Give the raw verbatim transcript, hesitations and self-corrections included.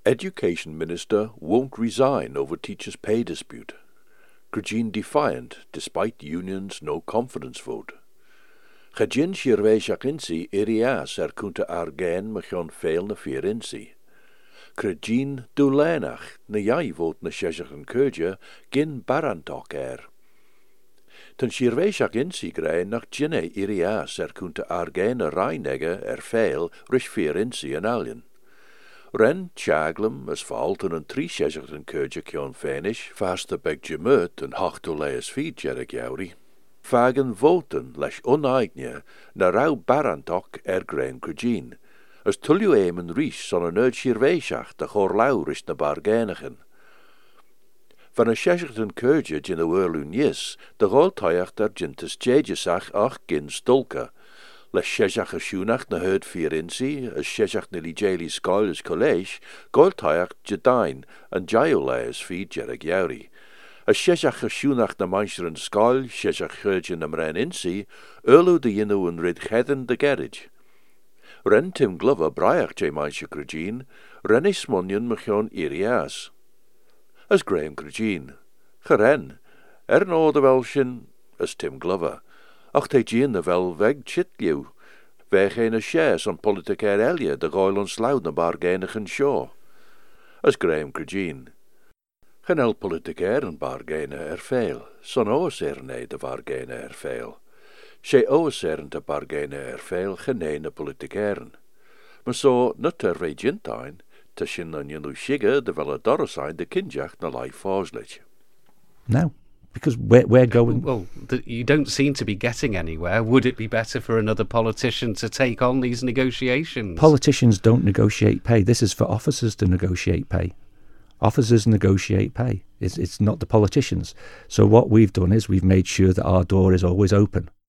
Education Minister won't resign over teachers' pay dispute. Cregeen defiant despite unions' no confidence vote. Chagin shirveishach insi irias er kunta argain machon fail na fear insi. Cregeen dulenach na jai vote na sheshach en kurja gin barantok er. Ten shirveishach insi grei nach jinne irias er kunta argain a reinegge er fail rish fear insi en alien. Ren Chaglam as Falton and three sheshach en kurja kion fanish faster beg jemut and hachtoleas feed jerig yauri. Fagen voten lesh unaigne na rau barantok er grain Cregeen, as tullu eamen rish son an erd shirveishach de chor laurish na bargainigen. Van a sheshach en kurja jin a whirloon yis, de gol tayach der jintus jejesach ach gin stulka, les sheshach a shunach na herd vier insi, as sheshach na lijeli skoil as college, gol tayach jadain, and jayolais feed jerig yauri. As sheshach a shunach na mancheren skoil, sheshach churjin am ren insi, urlu de yinu en rid cheden de gerage. Ren Tim Glover braiach je manche Cregeen, renis monion machon irias. As Graham Cregeen, geren, er no de welshin, as Tim Glover, ach te gien de wel weg chitliu, weg een a shares on politicair elia de goil ons loud na bargainigen shaw. As Graham Cregeen, gen el politicair en bargaine er fail, son oos er nee de bargaine er fail. She oos er de bargaine er fail genene politicairn. Maar so nut er regentine, te shin an yenu shigge de wel a dorosine de kinjach na lai foslich. No. Because we're, we're going... Well, the, you don't seem to be getting anywhere. Would it be better for another politician to take on these negotiations? Politicians don't negotiate pay. This is for officers to negotiate pay. Officers negotiate pay. It's, it's not the politicians. So what we've done is we've made sure that our door is always open.